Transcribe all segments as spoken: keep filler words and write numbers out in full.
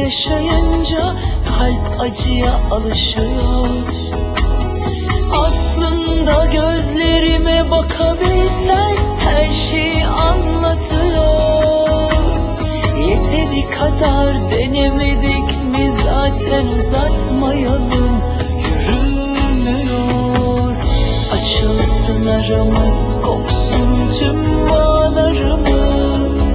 yaşayınca kalp acıya alışıyor. Aslında gözlerime bakabilsen her şeyi anlatıyor. Yeteri kadar denemedik mi zaten, uzatmayalım, yürümüyor. Açılsın aramız, kopsun tüm bağlarımız.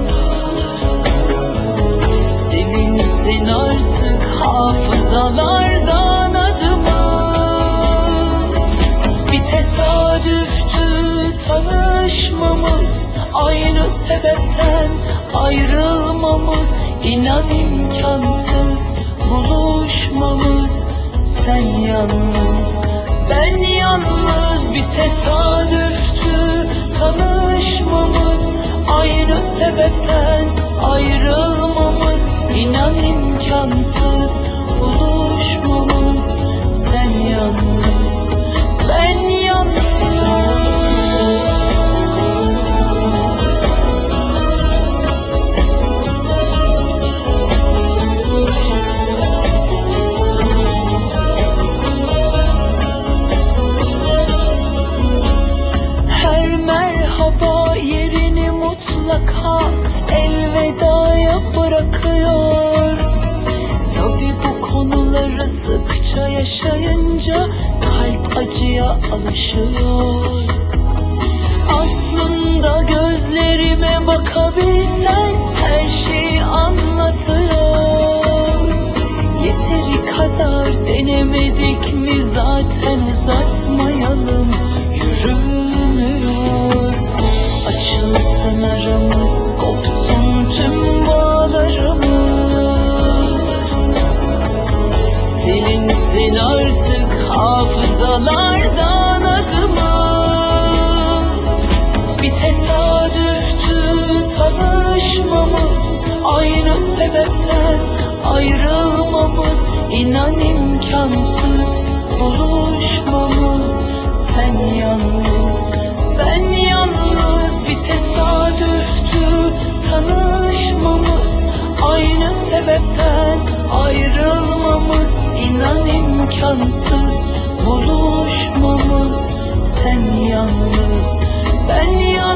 Silinsin artık hafızalardan adımız. Bir tesadüftü tanışmamız, aynı sebepten ayrılmamız. İnan imkansız buluşmamız. Sen yalnız, ben yalnız. Bir tesadüftü tanışmamız, aynı sebepten ayrılmamız. İnan imkansız buluşmamız. Sen yalnız, ben yalnız. Her merhaba yerini mutlaka elvedaya bırakıyor. Tabii bu konuları sıkça yaşayınca kalp acıya alışıyor. Aslında gözlerime bakabilsen her şeyi anlatıyor. Yeteri kadar denemedik mi zaten, uzatmayalım, yürümüyor. Açılsın aramız, kopsun tüm bağlarımız. Silinsin artık hafızalardan adımız. Bir tesadüftü tanışmamız, aynı sebepten ayrılmamız. İnan imkansız buluşmamız. Sen yalnız, ben yalnız. Bir tesadüftü tanışmamız, aynı sebepten ayrılmamız. İnan imkansız buluşmamız. Sen yalnız, ben yalnız.